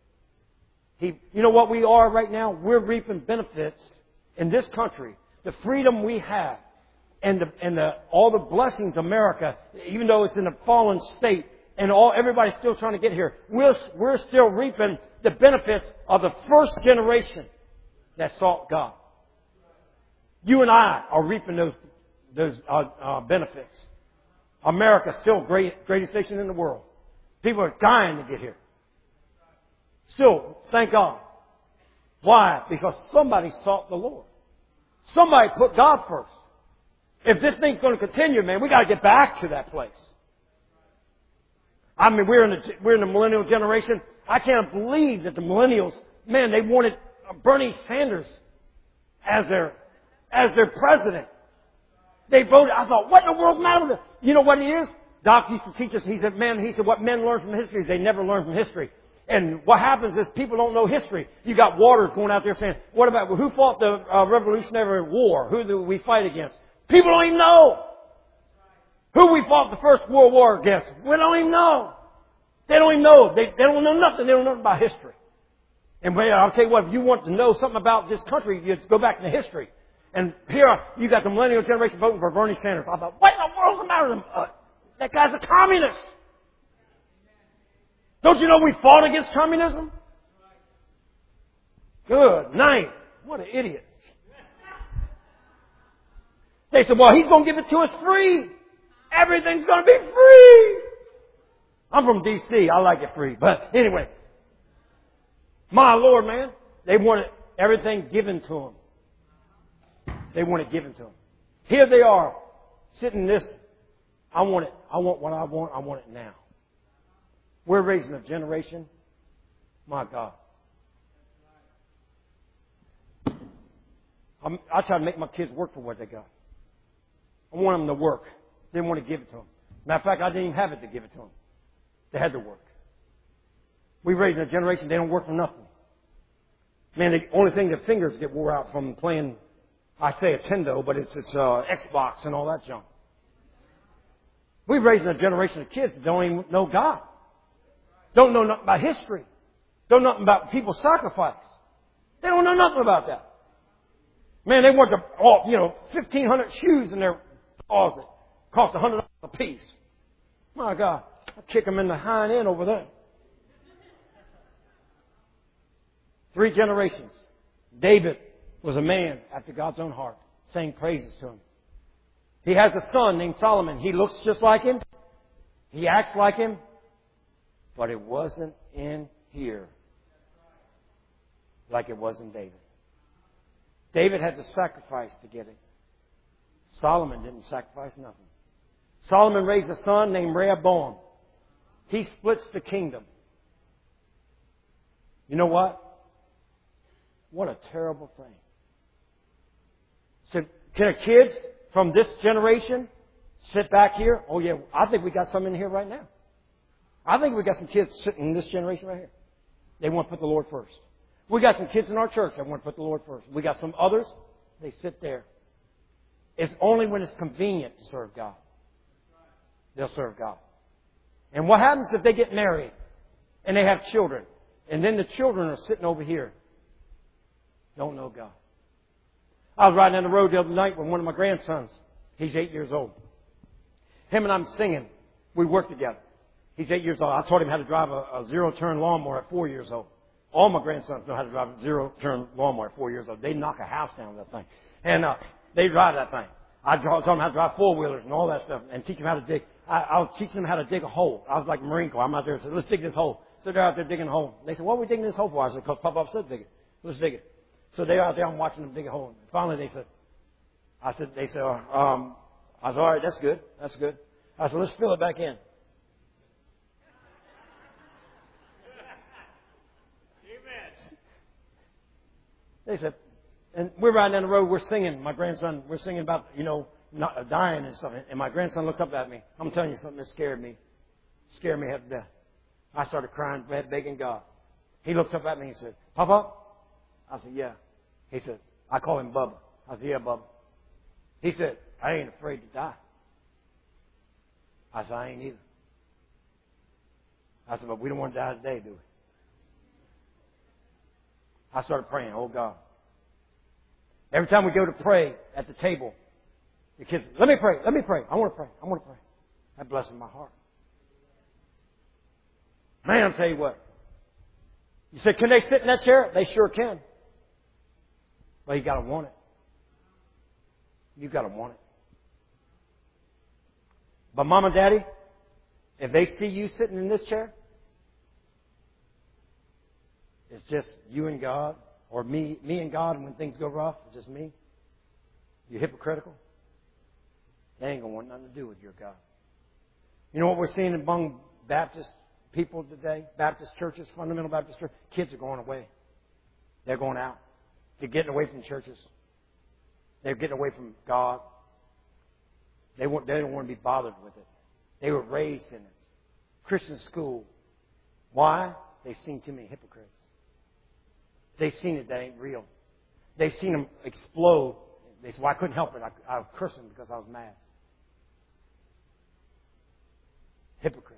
You know what we are right now? We're reaping benefits in this country. The freedom we have and all the blessings America, even though it's in a fallen state, and everybody's still trying to get here. We're still reaping the benefits of the first generation that sought God. You and I are reaping those benefits. America still greatest nation in the world. People are dying to get here. Still, thank God. Why? Because somebody sought the Lord. Somebody put God first. If this thing's going to continue, man, we got to get back to that place. I mean, we're in the millennial generation. I can't believe that the millennials, man, they wanted Bernie Sanders as their president. They voted. I thought, what in the world's the matter with it? You know what he is? Doc used to teach us. He said, what men learn from history is they never learn from history. And what happens is people don't know history. You got Waters going out there saying, what about, who fought the Revolutionary War? Who did we fight against? People don't even know. Who we fought the First World War against? We don't even know. They don't even know. They don't know nothing. They don't know nothing about history. And I'll tell you what, if you want to know something about this country, you go back into history. And here, you got the millennial generation voting for Bernie Sanders. I thought, what in the world's the matter with him? That guy's a communist. Don't you know we fought against communism? Good night. What an idiot. They said, well, he's going to give it to us free. Everything's going to be free. I'm from D.C. I like it free. But anyway, my Lord, man, they wanted everything given to them. They want it given to them. Here they are, sitting in this. I want it. I want what I want. I want it now. We're raising a generation. My God. I try to make my kids work for what they got. I want them to work. Didn't want to give it to them. Matter of fact, I didn't even have it to give it to them. They had to work. We're raising a generation, they don't work for nothing. Man, the only thing their fingers get wore out from playing, I say Nintendo, but it's Xbox and all that junk. We're raising a generation of kids that don't even know God. Don't know nothing about history. Don't know nothing about people's sacrifice. They don't know nothing about that. Man, they want 1,500 shoes in their closet. Cost $100 a piece. My God, I'll kick them in the hind end over there. 3 generations. David was a man after God's own heart. Sang praises to him. He has a son named Solomon. He looks just like him. He acts like him. But it wasn't in here like it was in David. David had to sacrifice to get it. Solomon didn't sacrifice nothing. Solomon raised a son named Rehoboam. He splits the kingdom. You know what? What a terrible thing. So, can our kids from this generation sit back here? Oh yeah, I think we got some in here right now. I think we got some kids sitting in this generation right here. They want to put the Lord first. We got some kids in our church that want to put the Lord first. We got some others, they sit there. It's only when it's convenient to serve God. They'll serve God. And what happens if they get married and they have children and then the children are sitting over here? Don't know God. I was riding down the road the other night with one of my grandsons. He's 8 years old. Him and I'm singing. We work together. He's 8 years old. I taught him how to drive a zero-turn lawnmower at 4 years old. All my grandsons know how to drive a zero-turn lawnmower at 4 years old. They knock a house down with that thing. And they drive that thing. I taught them how to drive four-wheelers and all that stuff and teach them how to dig. I was teaching them how to dig a hole. I was like Marine Corps. I'm out there and said, let's dig this hole. So they're out there digging a hole. They said, what are we digging this hole for? I said, because Papa said dig it. Let's dig it. So they're out there. I'm watching them dig a hole. And finally they said, I said, all right, that's good. That's good. I said, let's fill it back in. They said, and we're riding down the road, we're singing, my grandson, we're singing about, not dying and stuff. And my grandson looks up at me. I'm telling you something that scared me half to death. I started crying, begging God. He looks up at me and said, Papa? I said, yeah. He said, I call him Bubba. I said, yeah, Bubba. He said, I ain't afraid to die. I said, I ain't either. I said, but we don't want to die today, do we? I started praying, oh God. Every time we go to pray at the table, the kids, let me pray. I want to pray. That blesses my heart. Man, I'll tell you what. You say, can they sit in that chair? They sure can. But you got to want it. You got to want it. But Mom and Daddy, if they see you sitting in this chair, it's just you and God, or me and God, and when things go rough, it's just me. You're hypocritical. They ain't going to want nothing to do with your God. You know what we're seeing among Baptist people today? Baptist churches, fundamental Baptist churches, kids are going away. They're going out. They're getting away from churches. They're getting away from God. They don't want to be bothered with it. They were raised in it. Christian school. Why? They've seen too many hypocrites. They've seen it that ain't real. They've seen them explode. They said, well, I couldn't help it. I cursed them because I was mad. Hypocrites.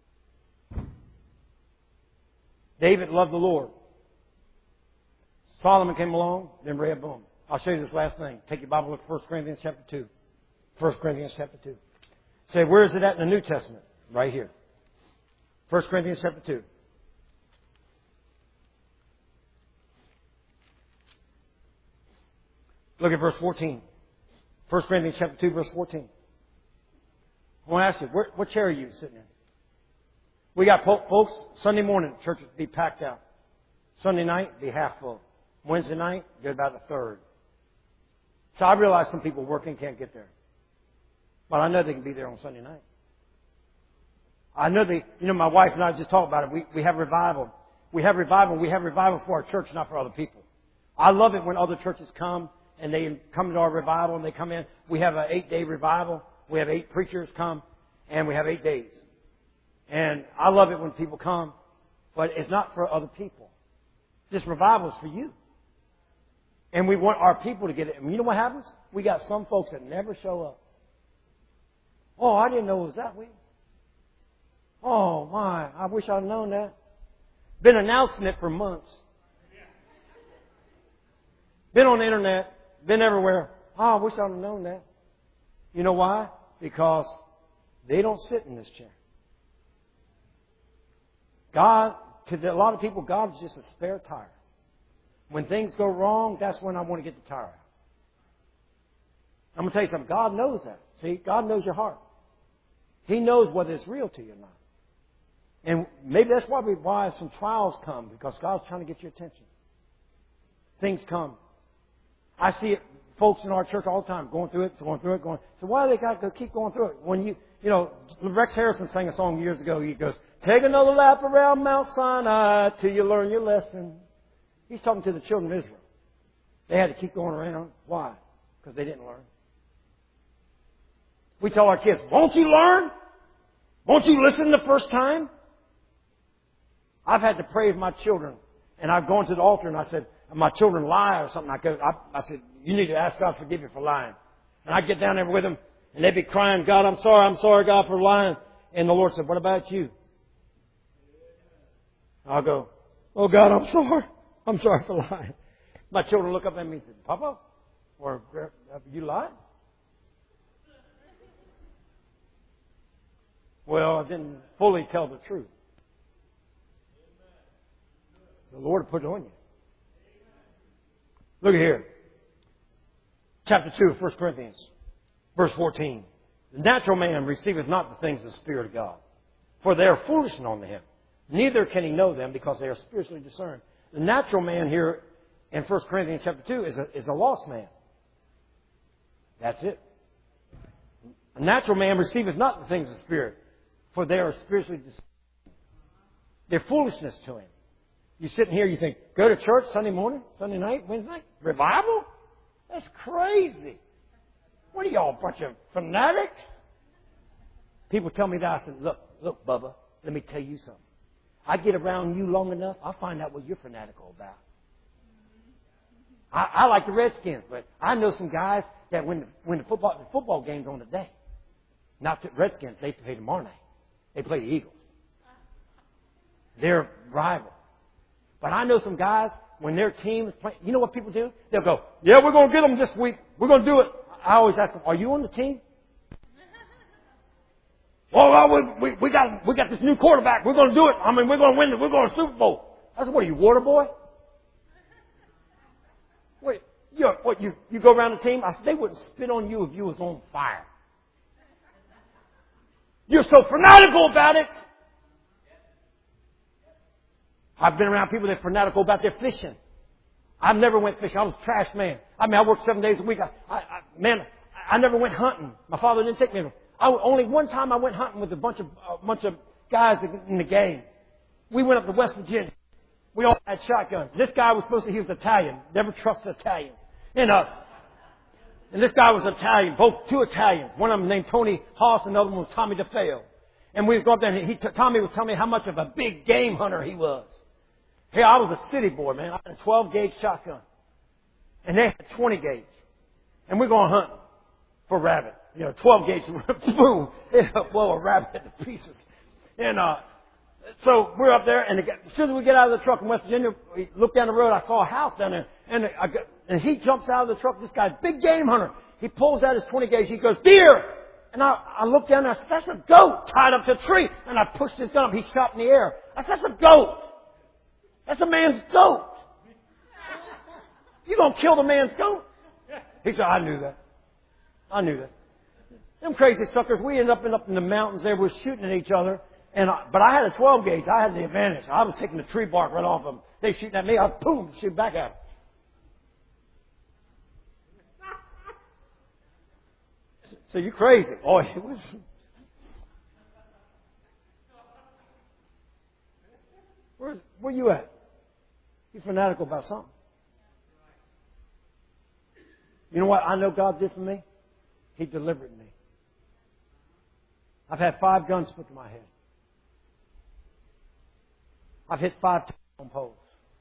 David loved the Lord. Solomon came along, then Rehoboam. I'll show you this last thing. Take your Bible, look at 1 Corinthians chapter 2. 1 Corinthians chapter 2. Say, where is it at in the New Testament? Right here. 1 Corinthians chapter 2. Look at verse 14. 1 Corinthians chapter 2, verse 14. I want to ask you, what chair are you sitting in? We got folks, Sunday morning, church would be packed out. Sunday night, be half full. Wednesday night, get about a third. So I realize some people working can't get there. But I know they can be there on Sunday night. I know my wife and I just talked about it. We have revival. We have revival for our church, not for other people. I love it when other churches come and they come to our revival and they come in. We have an 8-day revival. We have 8 preachers come and we have 8 days. And I love it when people come, but it's not for other people. This revival is for you. And we want our people to get it. And you know what happens? We got some folks that never show up. Oh, I didn't know it was that way. Oh, my. I wish I'd known that. Been announcing it for months. Been on the internet. Been everywhere. Oh, I wish I'd have known that. You know why? Because they don't sit in this chair. God, to a lot of people, God's just a spare tire. When things go wrong, that's when I want to get the tire out. I'm going to tell you something. God knows that. See, God knows your heart. He knows whether it's real to you or not. And maybe that's why some trials come, because God's trying to get your attention. Things come. I see it, folks in our church all the time, going through it. So why do they got to keep going through it? When Rex Harrison sang a song years ago. He goes, take another lap around Mount Sinai till you learn your lesson. He's talking to the children of Israel. They had to keep going around. Why? Because they didn't learn. We tell our kids, won't you learn? Won't you listen the first time? I've had to pray with my children. And I've gone to the altar and I said, my children lie or something. I said, you need to ask God to forgive you for lying. And I get down there with them and they'd be crying, God, I'm sorry, God, for lying. And the Lord said, what about you? I'll go, oh God, I'm sorry. I'm sorry for lying. My children look up at me and say, Papa, or you lied? Well, I didn't fully tell the truth. The Lord put it on you. Look at here. Chapter 2 of 1 Corinthians, verse 14. The natural man receiveth not the things of the Spirit of God, for they are foolishness unto him. Neither can he know them, because they are spiritually discerned. The natural man here in 1 Corinthians chapter 2 is a lost man. That's it. A natural man receiveth not the things of the Spirit, for they are spiritually discerned. They're foolishness to him. You sitting here, you think, go to church Sunday morning, Sunday night, Wednesday night? Revival? That's crazy. What are y'all, a bunch of fanatics? People tell me that. I said, look, Bubba, let me tell you something. I get around you long enough, I'll find out what you're fanatical about. I like the Redskins, but I know some guys that when the football game's on today, not the Redskins, they play tomorrow night. They play the Eagles. They're rival. But I know some guys, when their team is playing, you know what people do? They'll go, yeah, we're going to get them this week. We're going to do it. I always ask them, are you on the team? we got this new quarterback. We're going to do it. I mean, we're going to win. We're going to Super Bowl. I said, what are you, water boy? Wait, you go around the team? I said, they wouldn't spit on you if you was on fire. You're so fanatical about it. I've been around people that are fanatical about their fishing. I never went fishing. I was a trash man. I mean, I worked 7 days a week. I never went hunting. My father didn't take me. Only one time I went hunting with a bunch of guys in the gang. We went up to West Virginia. We all had shotguns. This guy he was Italian. Never trusted Italians. And this guy was Italian, two Italians. One of them named Tony Haas, and the other one was Tommy DeFeo. And we'd go up there, and Tommy was telling me how much of a big game hunter he was. Hey, I was a city boy, man. I had a 12-gauge shotgun. And they had 20 gauge. And we're going hunting for rabbit. 12 gauge, boom, it'll blow a rabbit to pieces. And so we're up there, and as soon as we get out of the truck in West Virginia, we look down the road, I saw a house down there, and he jumps out of the truck, this guy, big game hunter. He pulls out his 20 gauge, he goes, deer! And I looked down there, I said, that's a goat tied up to a tree. And I pushed his gun up, he shot in the air. I said, that's a goat. That's a man's goat. You gonna kill the man's goat? He said, I knew that. Them crazy suckers, we ended up in the mountains there, we're shooting at each other. But I had a 12 gauge, I had the advantage. I was taking the tree bark right off them. They shooting at me, I boom, shoot back at them. So you crazy. Oh, it was. Where you at? You fanatical about something. You know what I know God did for me? He delivered me. I've had 5 guns put to my head. I've hit 5 telephone poles.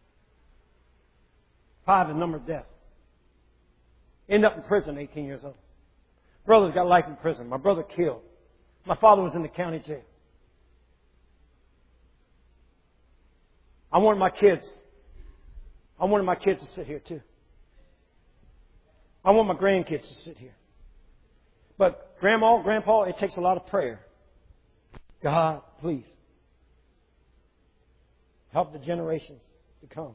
5 the number of death. End up in prison 18 years old. Brother's got life in prison. My brother killed. My father was in the county jail. I wanted my kids to sit here too. I want my grandkids to sit here. But Grandma, Grandpa, it takes a lot of prayer. God, please, help the generations to come.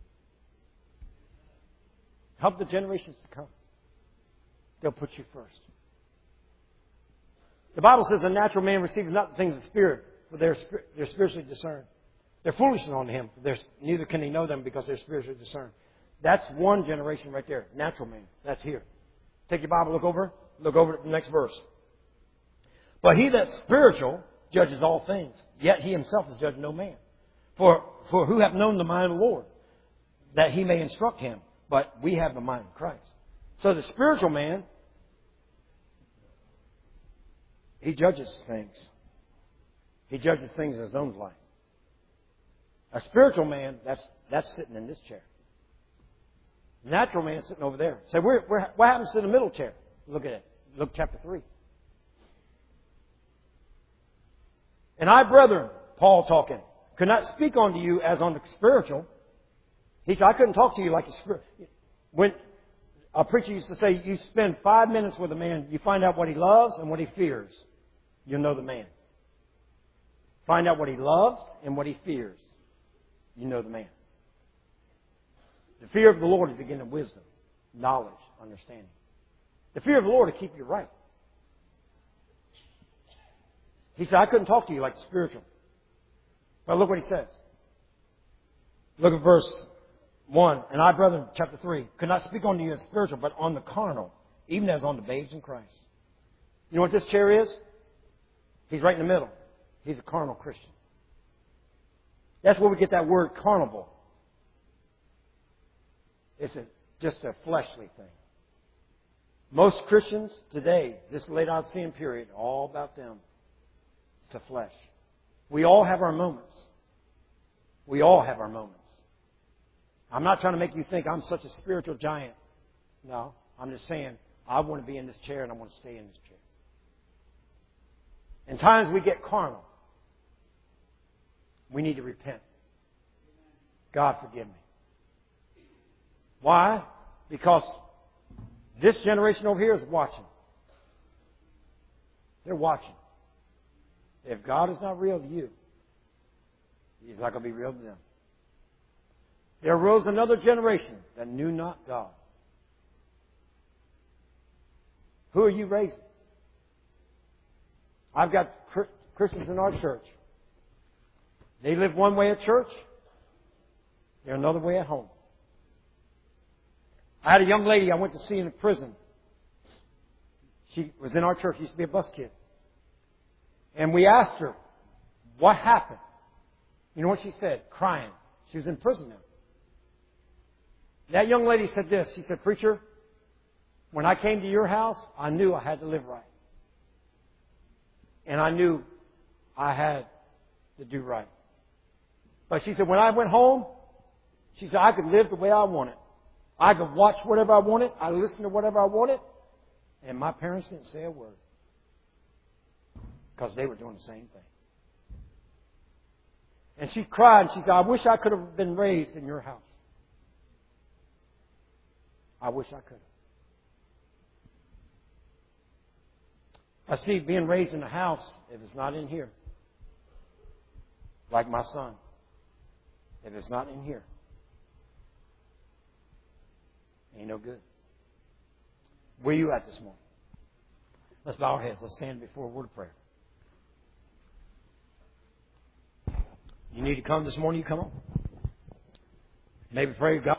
Help the generations to come. They'll put you first. The Bible says a natural man receives not the things of the Spirit, for they're spiritually discerned. They're foolishness unto him. Neither can he know them because they're spiritually discerned. That's one generation right there. Natural man. That's here. Take your Bible, look over at the next verse. But he that's spiritual judges all things, yet he himself is judged no man. For who hath known the mind of the Lord, that he may instruct him? But we have the mind of Christ. So the spiritual man, he judges things. He judges things in his own life. A spiritual man, that's sitting in this chair. Natural man sitting over there. So what happens to the middle chair? Look at it. Look chapter 3. And I, brethren, Paul talking, could not speak unto you as unto spiritual. He said, I couldn't talk to you like a spirit. When a preacher used to say, you spend 5 minutes with a man, you find out what he loves and what he fears. You'll know the man. Find out what he loves and what he fears. You know the man. The fear of the Lord is the beginning of wisdom, knowledge, understanding. The fear of the Lord will keep you right. He said, I couldn't talk to you like spiritual. But look what he says. Look at verse 1. And I, brethren, chapter 3, could not speak unto you as spiritual, but on the carnal, even as on the babes in Christ. You know what this chair is? He's right in the middle. He's a carnal Christian. That's where we get that word carnal. It's just a fleshly thing. Most Christians today, this Laodicean period, all about them. It's the flesh. We all have our moments. We all have our moments. I'm not trying to make you think I'm such a spiritual giant. No, I'm just saying I want to be in this chair and I want to stay in this chair. In times we get carnal. We need to repent. God forgive me. Why? Because this generation over here is watching. They're watching. If God is not real to you, He's not going to be real to them. There arose another generation that knew not God. Who are you raising? I've got Christians in our church. They live one way at church. They're another way at home. I had a young lady I went to see in a prison. She was in our church. She used to be a bus kid. And we asked her, what happened? You know what she said? Crying. She was in prison now. That young lady said this. She said, Preacher, when I came to your house, I knew I had to live right. And I knew I had to do right. But she said, when I went home, she said, I could live the way I wanted. I could watch whatever I wanted. I listened to whatever I wanted. And my parents didn't say a word. Because they were doing the same thing. And she cried and she said, I wish I could have been raised in your house. I wish I could have. I see being raised in a house, if it's not in here, like my son, if it's not in here, ain't no good. Where are you at this morning? Let's bow our heads. Let's stand before a word of prayer. You need to come this morning, you come on. Maybe pray God.